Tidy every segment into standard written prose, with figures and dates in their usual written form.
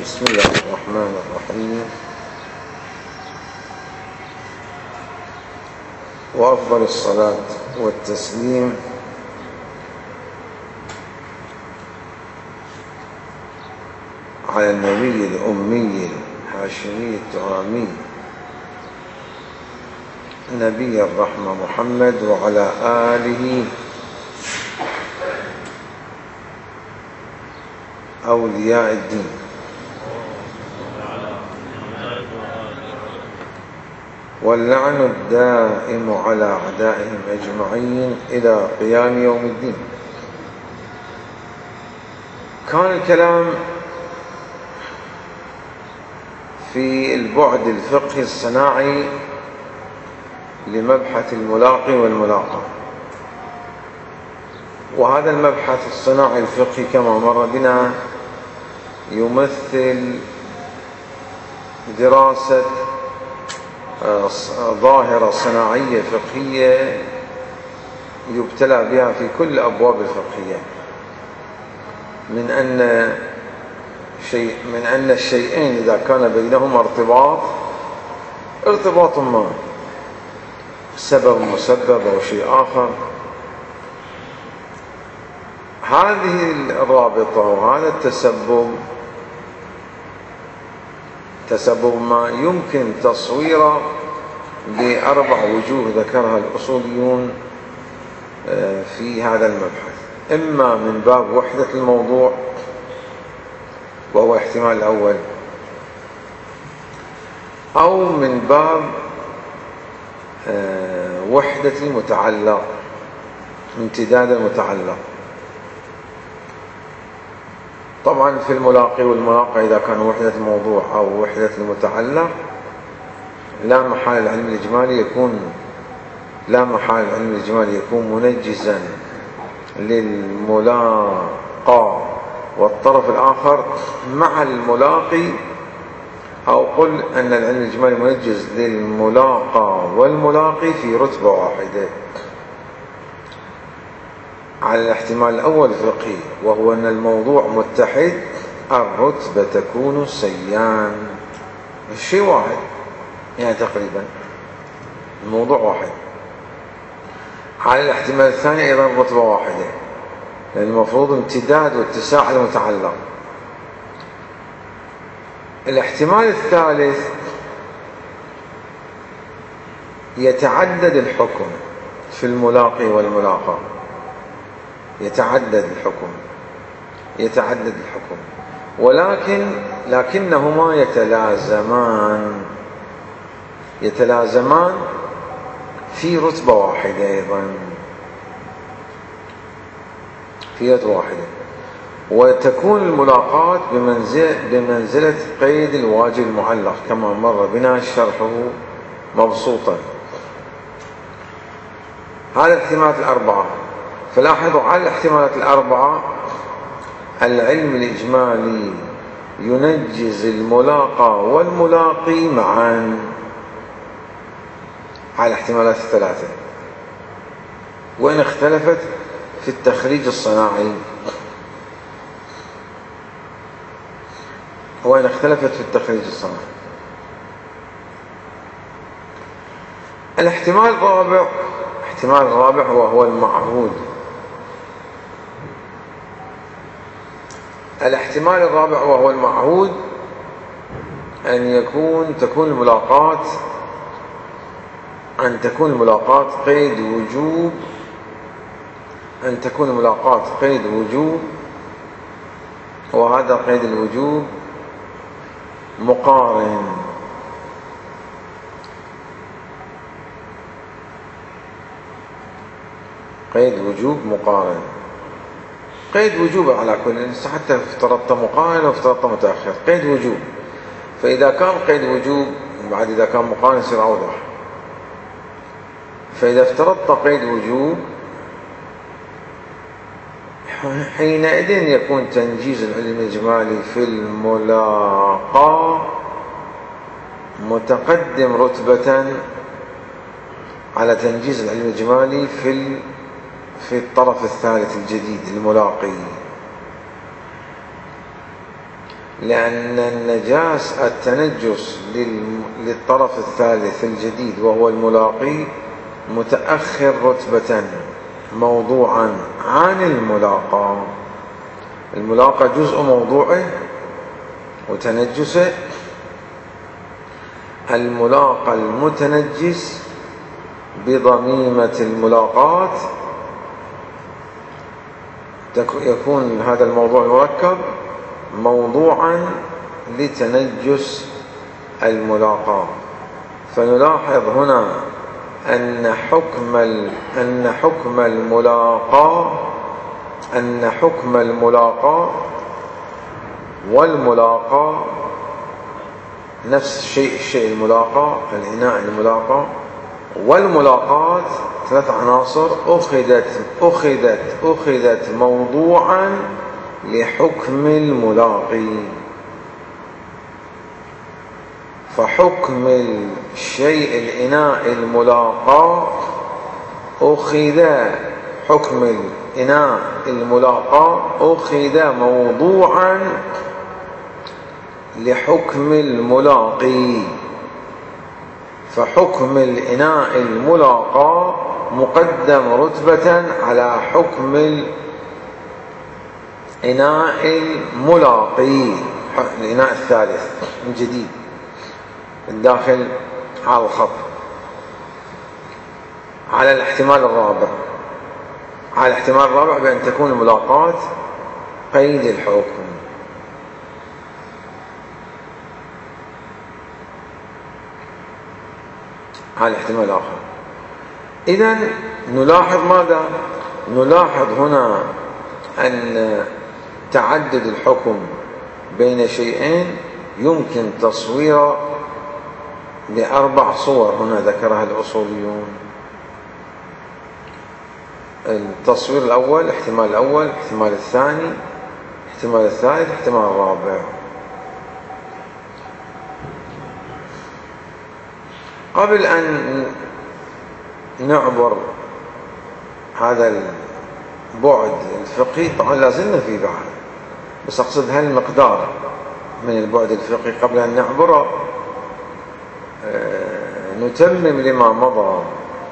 بسم الله الرحمن الرحيم. وأفضل الصلاة والتسليم على النبي الأمي الهاشمي التهامي نبي الرحمة محمد وعلى آله أولياء الدين واللعن الدائم على أعدائهم أجمعين إلى قيام يوم الدين. كان الكلام في البعد الفقهي الصناعي لمبحث الملاقي والملاقى، وهذا المبحث الصناعي الفقهي كما مر بنا يمثل دراسة ظاهرة صناعية فقهية يبتلى بها في كل الأبواب الفقهية، من أن الشيئين إذا كان بينهما ارتباط ما، سبب مسبب أو شيء آخر، هذه الرابطة وهذا تسبب ما يمكن تصويره بأربع وجوه ذكرها الأصوليون في هذا المبحث. إما من باب وحدة الموضوع وهو احتمال الأول، أو من باب وحدة المتعلق، امتداد المتعلق. طبعا في الملاقي والملاقى إذا كان وحدة الموضوع أو وحدة المتعلق لا محال العلم الإجمالي يكون منجزا للملاقى والطرف الآخر مع الملاقي، أو قل أن العلم الإجمالي منجز للملاقى والملاقي في رتبة واحدة على الاحتمال الأول الفقهي، وهو أن الموضوع متحد، الرتبة تكون سيان، الشيء واحد، يعني تقريبا الموضوع واحد. على الاحتمال الثاني أيضا رتبة واحدة، لأن المفروض امتداد واتساع المتعلق. الاحتمال الثالث يتعدد الحكم في الملاقي والملاقى، يتعدد الحكم لكنهما يتلازمان في رتبة واحدة، أيضا في رتبة واحدة، وتكون الملاقات بمنزلة قيد الواجب المعلق كما مر بنا شرحه مبسوطا. هذه الاحتمالات الأربعة. فلاحظوا على الاحتمالات الأربعة العلم الإجمالي ينجز الملاقى والملاقي معا على الاحتمالات الثلاثة، وإن اختلفت في التخريج الصناعي، الاحتمال الرابع وهو المعهود. الاحتمال الرابع وهو المعهود أن تكون الملاقات قيد وجوب، وهذا قيد الوجوب مقارن، قيد وجوب على كل، حتى افترضت مقارن وافترضت متأخر، قيد وجوب. فإذا كان قيد وجوب بعد إذا كان مقارن يصير أوضح. فإذا افترضت قيد وجوب حينئذ يكون تنجيز العلم الإجمالي في الملاقى متقدم رتبة على تنجيز العلم الإجمالي في الطرف الثالث الجديد الملاقي. لأن التنجس للطرف الثالث الجديد وهو الملاقي متأخر رتبة موضوعا عن الملاقى. الملاقى جزء موضوعه وتنجسه. الملاقى المتنجس بضميمة الملاقات يكون هذا الموضوع المركب موضوعا لتنجس الملاقاة. فنلاحظ هنا أن حكم الملاقاة والملاقاة نفس الشيء الملاقاة، الإناء الملاقاة والملاقاة 3 عناصر أخذت موضوعا لحكم الملاقي. فحكم الشيء الإناء الملاقى حكم الإناء الملاقى أخذ موضوعا لحكم الملاقي. فحكم الإناء الملاقى مقدم رتبة على حكم الإناء الملاقي، الإناء الثالث الجديد الداخل على الخط، على الاحتمال الرابع بأن تكون الملاقاة قيد الحكم. على الاحتمال الآخر. إذن نلاحظ ماذا؟ نلاحظ هنا أن تعدد الحكم بين شيئين يمكن تصويره ب4 صور هنا ذكرها الأصوليون. التصوير الأول، الاحتمال الأول، الاحتمال الثاني، الاحتمال الثالث، الاحتمال الرابع. قبل أن نعبر هذا البعد الفقهي، طبعا لازلنا في بعد، بس أقصد هالمقدار من البعد الفقهي قبل أن نعبره، نتمم لما مضى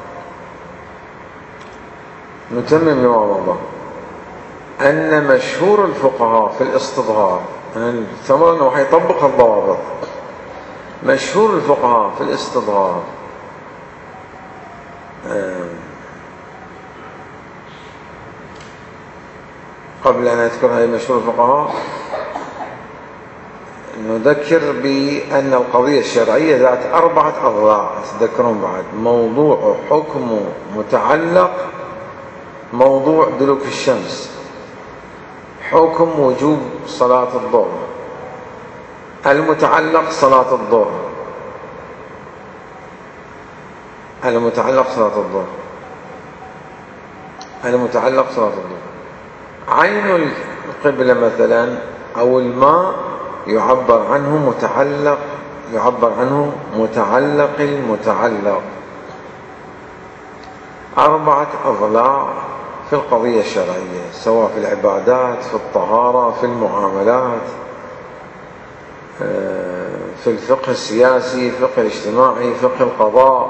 أن مشهور الفقهاء في الاستظهار، ثمرا وحيطبق الضوابط. مشهور الفقهاء في الاستظهار قبل أن أذكر هذه مشهور الفقهاء نذكر بأن القضية الشرعية ذات 4 أضلاع. تذكرون بعد موضوع حكم متعلق، موضوع دلوك الشمس، حكم وجوب صلاة الظهر، المتعلق صلاة الظهر، عين القبلة مثلا أو الماء يعبر عنه متعلق المتعلق. 4 أضلاع في القضية الشرعية، سواء في العبادات، في الطهارة، في المعاملات، في الفقه السياسي، الفقه الاجتماعي، فقه القضاء.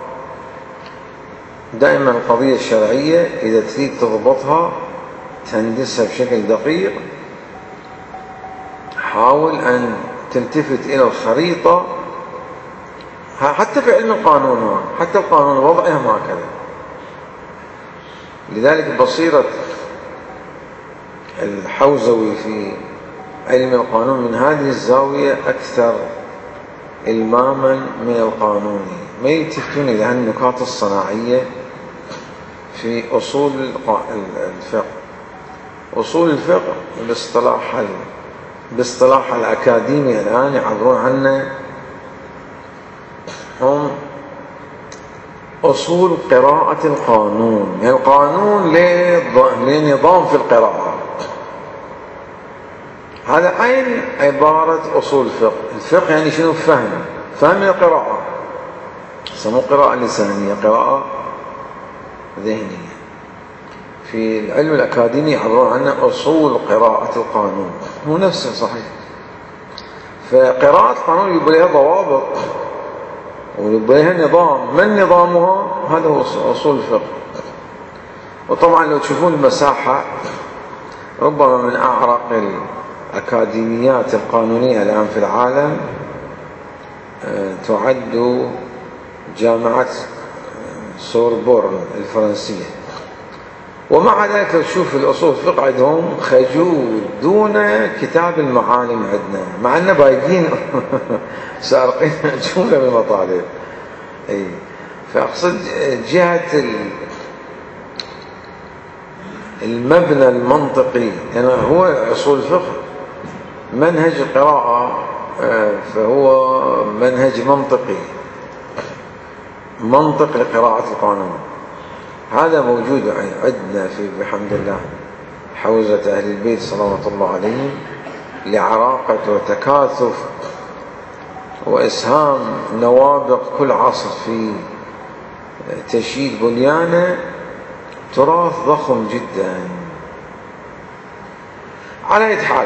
دائما القضية الشرعية إذا تريد تضبطها تهندسها بشكل دقيق، حاول أن تلتفت إلى الخريطة. حتى في علم القانون، حتى القانون وضعها هكذا. لذلك بصيرة الحوزوي في علم القانون من هذه الزاوية أكثر إلماما من القانوني. ما يلتفتون إلى النكات الصناعية في أصول الفقه. أصول الفقه باصطلاح الأكاديمي الآن يعبرون عنه هم أصول قراءة القانون. يعني القانون لنظام في القراءة. هذا عين عبارة أصول الفقه. الفقه يعني شنو؟ فهم القراءة، يسموه قراءة لسانية، قراءة ذهنية. في العلم الأكاديمي يعبرون عنه أصول قراءة القانون. هو نفسه صحيح، فقراءة القانون يبقى لها ضوابط ويبقى لها نظام. من نظامها؟ هذا هو أصول الفقه. وطبعا لو تشوفون المساحة، ربما من أعرق الأكاديميات القانونية الآن في العالم تعد جامعة سوربورن الفرنسية. ومع ذلك لو تشوف الأصول الفقه عندهم خجول دون كتاب المعالم عندنا، مع أننا بايقين سارقين جملة من المطالب. فأقصد جهة المبنى المنطقي، يعني هو أصول الفقه منهج القراءة، فهو منهج منطقي، منطق لقراءة القانون. هذا موجود عندنا في بحمد الله حوزة أهل البيت صلوات الله عليهم، لعراقة وتكاثف وإسهام نوابغ كل عصر في تشييد بنيانه تراث ضخم جدا. على أي حال،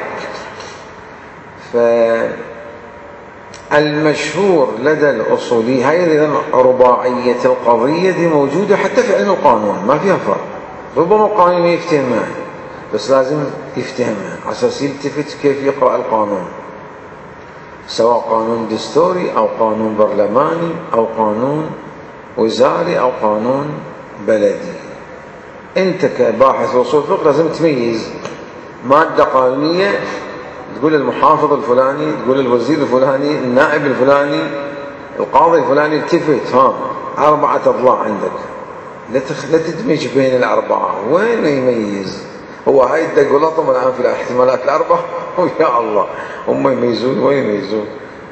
فالمشهور لدى الأصولي هي رباعية القضية دي موجودة حتى في علم القانون، ما فيها فرق. ربما القانون يفتهمها، بس لازم يفتهمها على أساس يلتفت كيف يقرأ القانون، سواء قانون دستوري أو قانون برلماني أو قانون وزاري أو قانون بلدي. أنت كباحث أصول فقه لازم تميز مادة قانونية، تقول المحافظ الفلاني، تقول الوزير الفلاني، النائب الفلاني، القاضي الفلاني، التفت 4 أضلاع عندك، لا تدمج بين الأربعة. وين يميز؟ هو هاي الدقلطم الآن في الاحتمالات الأربعة ويا الله هم يميزون وين يميزون.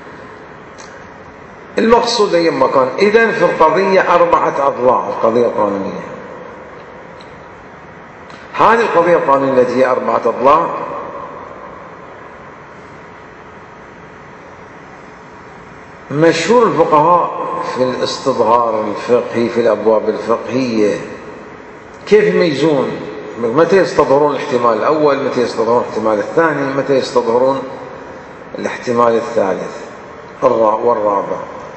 المقصود أي مكان. إذن في القضية 4 أضلاع، القضية القانونية. هذه القضية القانونية التي هي 4 أضلاع مشهور الفقهاء في الاستظهار الفقهي في الأبواب الفقهية كيف يميزون، متى يستظهرون الاحتمال الأول، متى يستظهرون الاحتمال الثاني، متى يستظهرون الاحتمال الثالث والرابع.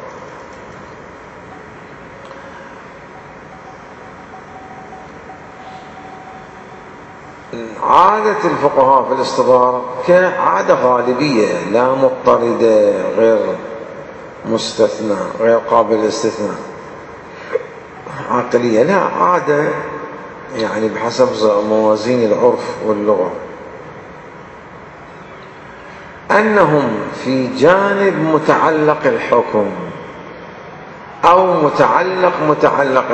عادة الفقهاء في الاستظهار كعادة غالبية لا مضطردة غير مستثنى غير قابل للاستثناء عقلية، لا عادة يعني بحسب موازين العرف واللغة، أنهم في جانب متعلق الحكم أو متعلق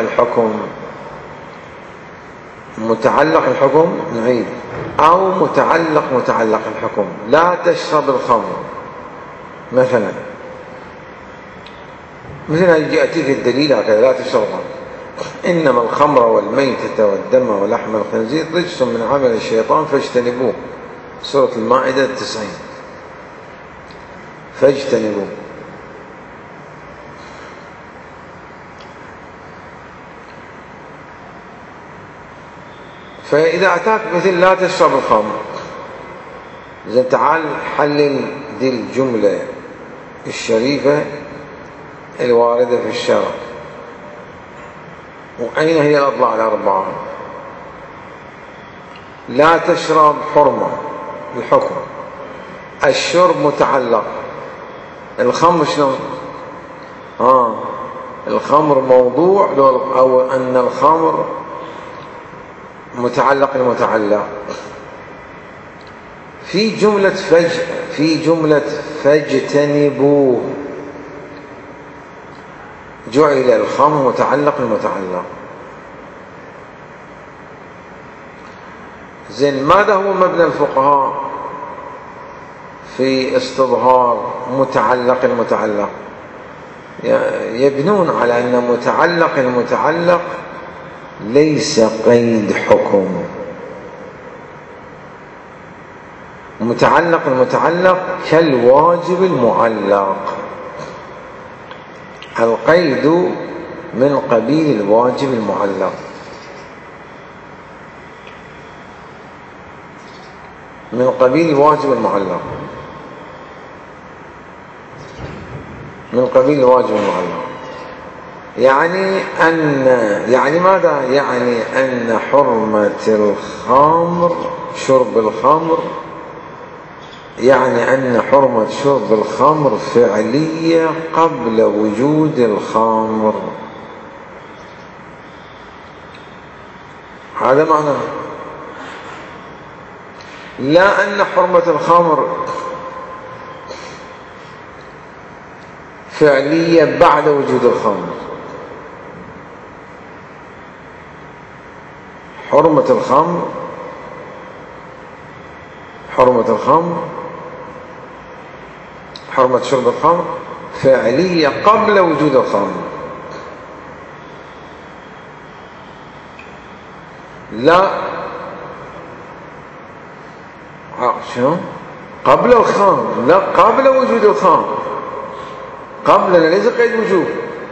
الحكم نعيد أو متعلق الحكم. لا تشرب الخمر مثلا يأتيك الدليل هكذا، لا تشرب الخمر، إنما الخمر والميتة والدم ولحم الخنزير رجس من عمل الشيطان فاجتنبوه، سورة المائدة 90. فاجتنبوه. فإذا أتاك مثل لا تشرب الخمر، إذا تعال حلل دي الجملة الشريفة الواردة في الشرع، وأين هي الأضلاع الأربعة؟ لا تشرب حرمة الحكم، الشرب متعلق، الخمر شنو؟ الخمر موضوع أو أن الخمر المتعلق في جملة فاجتنبوه جعل الخمر المتعلق. زين، ماذا هو مبنى الفقهاء في استظهار المتعلق؟ يبنون على أن المتعلق ليس قيد حكم. المتعلق كالواجب المعلق، القيد من قبيل الواجب المعلق. من قبيل الواجب المعلق. يعني ماذا؟ يعني أن حرمة الخمر، شرب الخمر، يعني أن حرمة شرب الخمر فعلية قبل وجود الخمر. هذا معناه. لا أن حرمة الخمر فعلية بعد وجود الخمر. حرمة شرب الخمر فعلية قبل وجود الخمر. لا، شنو؟ قبل الخمر، لا قبل وجود الخمر. قبل ليس قيد وجوب.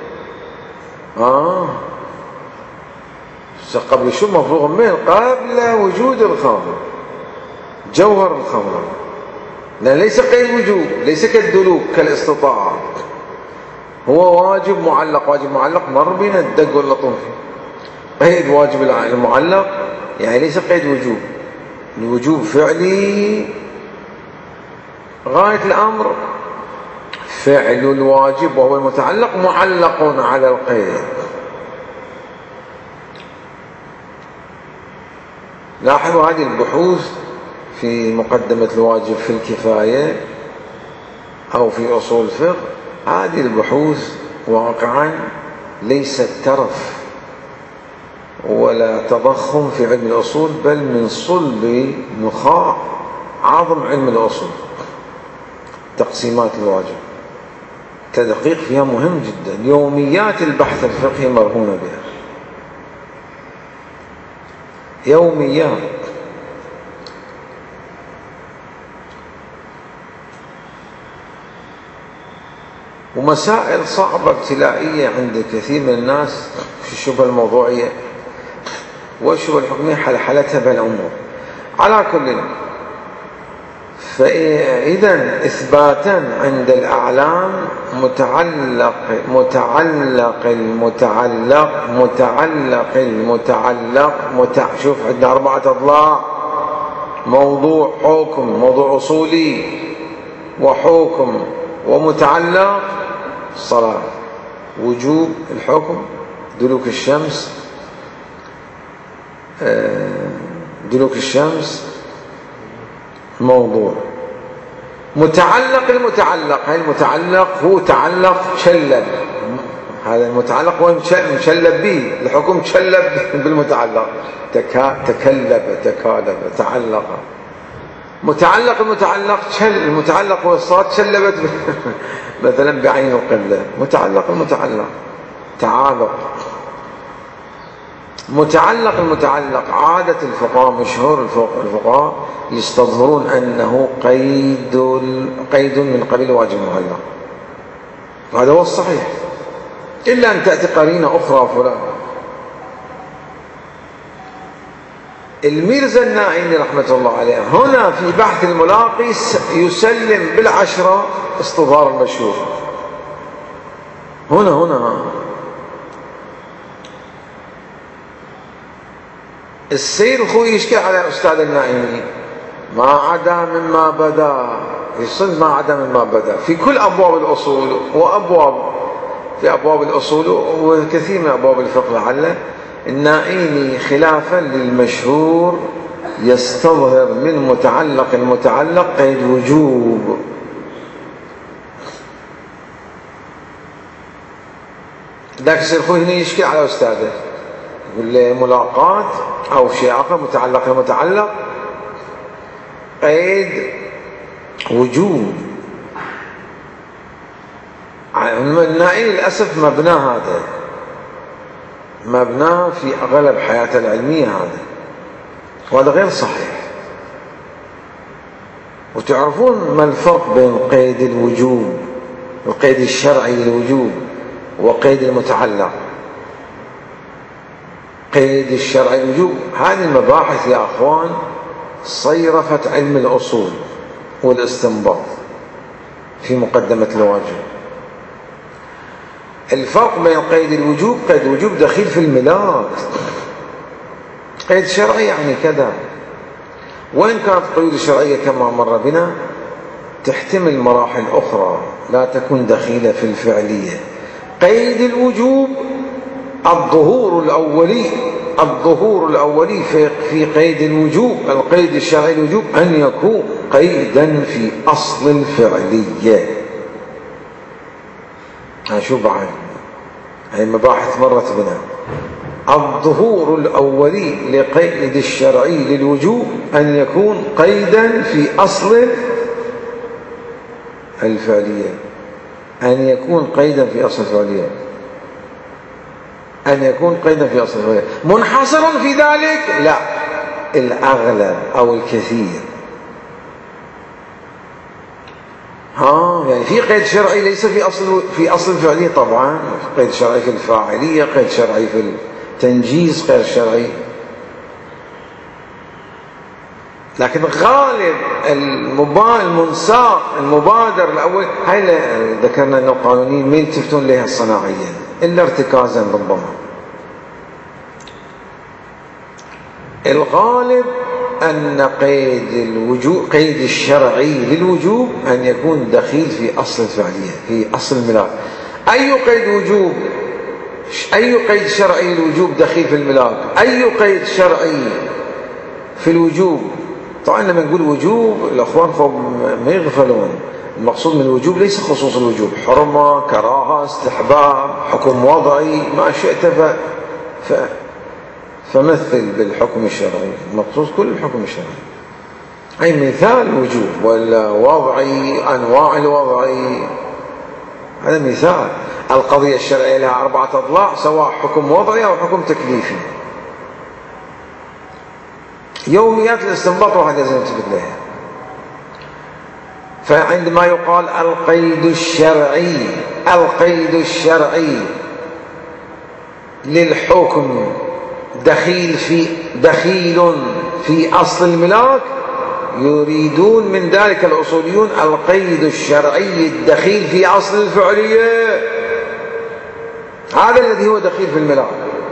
قبل شو مفروغ منه؟ قبل وجود الخمر، جوهر الخمر. لا ليس قيد وجوب، ليس كالدلوك كالاستطاعة. هو واجب معلق. واجب معلق مر بنا الدق واللطم فيه. قيد واجب المعلق يعني ليس قيد وجوب. الوجوب فعلي غاية الأمر، فعل الواجب وهو المتعلق معلق على القيد. لاحظوا هذه البحوث في مقدمة الواجب في الكفاية أو في أصول الفقه. هذه البحوث واقعا ليست ترف ولا تضخم في علم الأصول، بل من صلب نخاع عظم علم الأصول. تقسيمات الواجب التدقيق فيها مهم جدا. يوميات البحث الفقهي مرهونة بها، يوميات. ومسائل صعبة ابتلائية عند كثير من الناس في الشبهة الموضوعية والشبهة الحكمية حلحلتها بهالأمور. على كل، فإذا إثباتا عند الأعلام شوف عندنا 4 أضلاع: موضوع، حكم، موضوع أصولي، وحكم، ومتعلق. الصلاة، وجوب الحكم، دلوك الشمس موضوع. متعلق، المتعلق، هاي المتعلق هو تعلق شلب. هذا المتعلق هو مشلب به، الحكم مشلب بالمتعلق. تكلب، تكالب، تعلق. متعلق، المتعلق هو الصاد شلبت مثلا بعين القلة. متعلق تعالق. المتعلق عادة الفقهاء، مشهور الفقهاء يستظهرون أنه قيد من قبيل واجب معلق. هذا هو الصحيح، إلا أن تأتي قرينة أخرى فلان. الميرزا النائيني رحمة الله عليه هنا في بحث الملاقي يسلم بال10 استظهار المشهور. هنا السير أخوي يشكي على أستاذ النائيني ما عدا مما بدا، يصل ما عدا مما بدا في كل أبواب الأصول في أبواب الأصول وكثير من أبواب الفقه. لعله النائيني خلافا للمشهور يستظهر من المتعلق قيد وجوب. ذاك السير أخوي هنا يشكي على أستاذه، يقول له ملاقات أو شيء آخر المتعلق قيد وجوب. النائي للأسف مبناه في أغلب حياته العلمية هذا، وهذا غير صحيح. وتعرفون ما الفرق بين قيد الوجوب، القيد الشرعي للوجوب، وقيد المتعلق. قيد الشرعي الوجوب، هذه المباحث يا أخوان صيرفت علم الأصول والاستنباط. في مقدمة الواجب. الفرق بين قيد الوجوب، قيد الوجوب دخيل في الملاك، قيد شرعي يعني كذا. وإن كانت القيود الشرعية كما مر بنا تحتمل مراحل أخرى لا تكون دخيلة في الفعلية. قيد الوجوب الظهور الأولي في قيد الوجوب، القيد الشرعي الوجوب أن يكون قيدا في أصل الفعلية. شو بعد هاي مباحث مرت بنا. الظهور الأولي لقيد الشرعي للوجوب أن يكون قيدا في أصل الفعلية، أن يكون قيدا في أصل الفعلية، أن يكون قيدا في أصل الفعلية. منحصر في ذلك؟ لا، الأغلب أو الكثير. يعني في قيد شرعي ليس في أصل الفعلية، طبعا قيد شرعي في الفاعلية، قيد شرعي في التنجيز، قيد شرعي، لكن غالب المنساق المبادر الأول هاي ذكرنا أن القانونيين ما يلتفتون لها صناعيا إلا ارتكازا ربما. الغالب أن قيد الشرعي للوجوب أن يكون دخيل في أصل الفعلية، في أصل الملاك. أي قيد شرعي للوجوب دخيل في الملاك؟ أي قيد شرعي في الوجوب؟ طبعا لما نقول وجوب الأخوان ما يغفلون، المقصود من الوجوب ليس خصوص الوجوب، حرمة، كراهة، استحباب، حكم وضعي، ما شئت فمثل بالحكم الشرعي، المقصود كل الحكم الشرعي. أي مثال وجوب ولا وضعي، أنواع الوضعي، هذا مثال. القضية الشرعية لها 4 أضلاع، سواء حكم وضعي أو حكم تكليفي. يوميات الاستنباط واحد لازم يلتفت لها. فعندما يقال القيد الشرعي للحكم دخيل في أصل الملاك، يريدون من ذلك الأصوليون القيد الشرعي الدخيل في أصل الفعلية، هذا الذي هو دخيل في الملاك.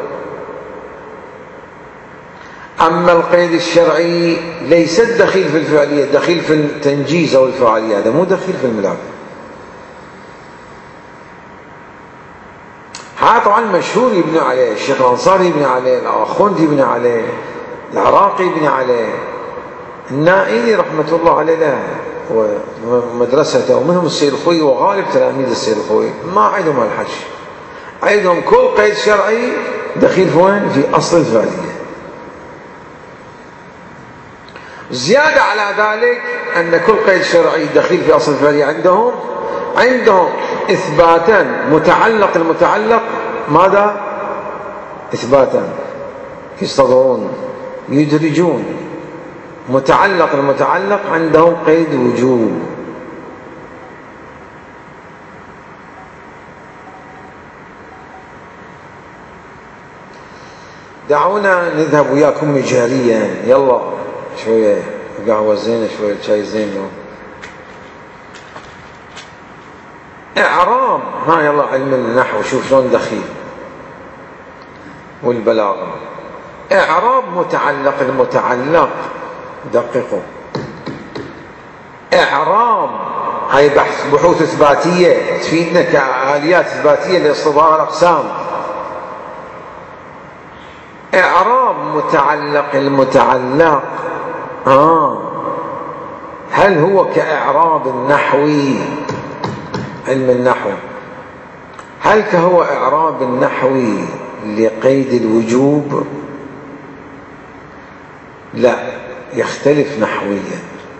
أما القيد الشرعي ليس دخيل في الفعلية، دخيل في التنجيز أو الفعالية، هذا مو دخيل في الملاك. هذا طبعا مشهور يبني عليه، الشيخ الأنصاري يبني عليه، الأخوندي يبني عليه، العراقي يبني عليه، النائلي رحمة الله عليه له ومدرسته، ومنهم السيد الخوي وغالب تلاميذ السيد الخوي ما عندهم الحش، عندهم كل قيد شرعي دخيل في أصل الفعلية. زيادة على ذلك أن كل قيد شرعي دخيل في أصل الفعلية عندهم إثباتا المتعلق ماذا؟ إثباتا يستضرون يدرجون المتعلق عندهم قيد وجوب. دعونا نذهب وياكم مجاريا، يلا شوية قهوة زينة، شوية شاي زين. إعراب، يلا علم النحو شوف شلون دخيل والبلاغة. إعراب المتعلق دققوا. إعراب هاي بحوث إثباتية تفيدنا كآليات إثباتية لاصطباغ الأقسام. إعراب المتعلق هل هو كإعراب النحوي؟ علم النحو هل هو إعراب النحوي لقيد الوجوب؟ لا، يختلف نحويا.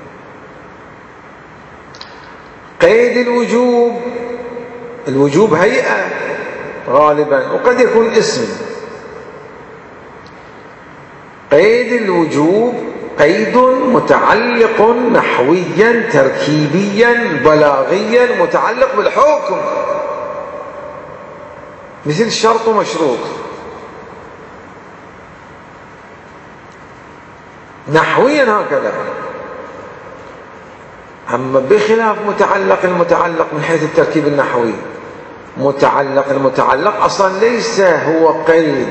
قيد الوجوب هيئة غالبا، وقد يكون اسم. قيد الوجوب قيد متعلق نحويا تركيبيا بلاغيا متعلق بالحكم، مثل شرط ومشروط. نحويا هكذا. أما بخلاف متعلق المتعلق من حيث التركيب النحوي، متعلق المتعلق أصلا ليس هو قيد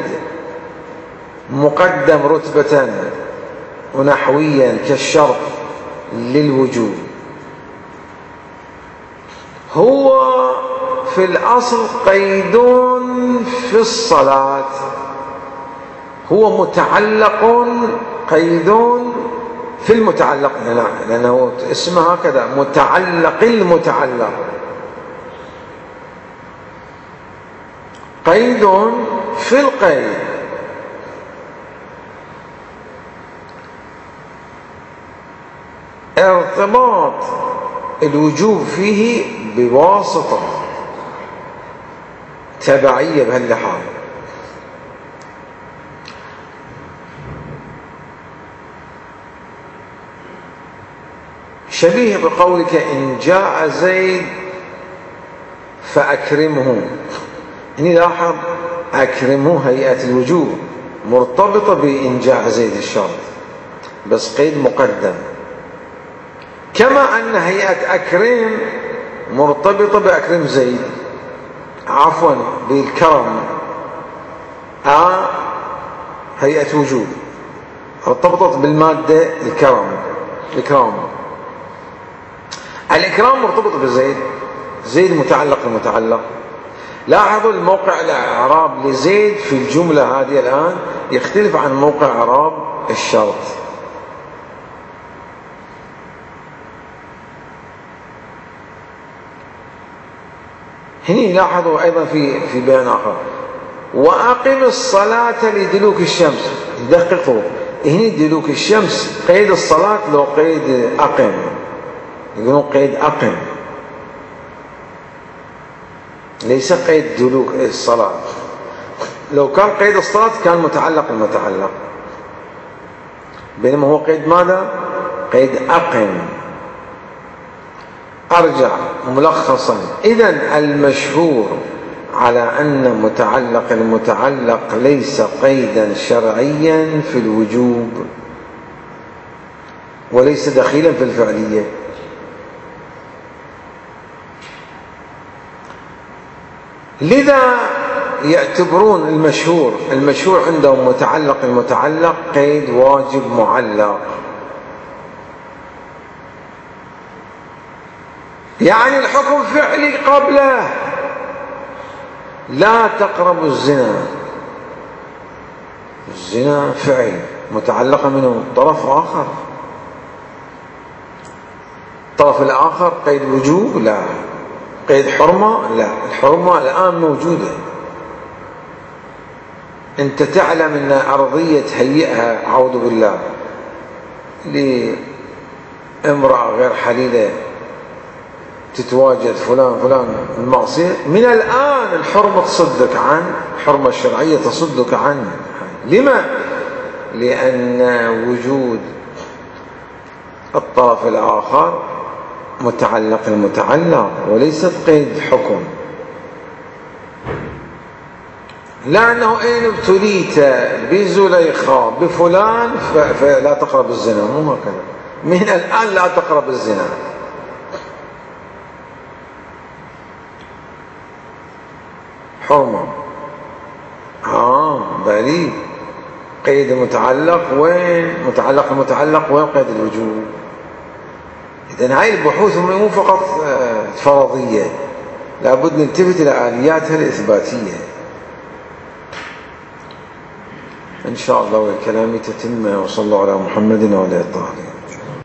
مقدم رتبة ونحويا كالشرط للوجوب، هو في الأصل قيد في الصلاة، هو متعلق قيد في المتعلق، لأنه اسمه هكذا متعلق المتعلق، قيد في القيد. ارتباط الوجوب فيه بواسطة تبعية بهاللحاظ. شبيه بقولك إن جاء زيد فأكرمه. هنا لاحظ أكرمه هيئة الوجوب مرتبطة بإن جاء زيد الشرط، بس قيد مقدم، كما أن هيئة أكرم مرتبطة بأكرم زيد، عفوا بالكرم، هيئة وجوب ارتبطت بالمادة الكرم، الإكرام. الإكرام مرتبط بزيد، زيد متعلق المتعلق. لاحظوا الموقع الإعراب لزيد في الجملة هذه الآن يختلف عن موقع إعراب الشرط. هنا لاحظوا أيضا في بيان آخر، وأقم الصلاة لدلوك الشمس. دققوا هنا دلوك الشمس قيد الصلاة، لو قيد أقم يقولون قيد أقم، ليس قيد دلوك الصلاة. لو كان قيد الصلاة كان متعلق المتعلق، بينما هو قيد ماذا؟ قيد أقم. أرجع ملخصا، إذن المشهور على أن متعلق المتعلق ليس قيدا شرعيا في الوجوب وليس دخيلا في الفعلية. لذا يعتبرون المشهور عندهم متعلق المتعلق قيد واجب معلق، يعني الحكم فعلي قبله. لا تقربوا الزنا، الزنا فعل متعلقة منه طرف آخر، الطرف الآخر قيد وجوب لا، قيد حرمة لا، الحرمة الآن موجودة. أنت تعلم أن أرضية تهيئها أعوذ بالله لامرأة غير حليلة تتواجد فلان المعصية، من الآن الحرمة تصدك عنه، الحرمة الشرعية تصدك عنه. لما؟ لأن وجود الطرف الآخر متعلق المتعلق وليست قيد حكم. لأنه إن ابتليت بزليخة بفلان فلا تقرب الزنا، مو هكذا، من الآن لا تقرب الزنا. حرمة بلي قيد متعلق وين؟ متعلق المتعلق وين قيد الوجوب؟ إذن هاي البحوث مو فقط فرضية، لابد نلتفت إلى آلياتها الإثباتية. إن شاء الله والكلام تتم، وصلى على محمد وعلى آله الطاهرين.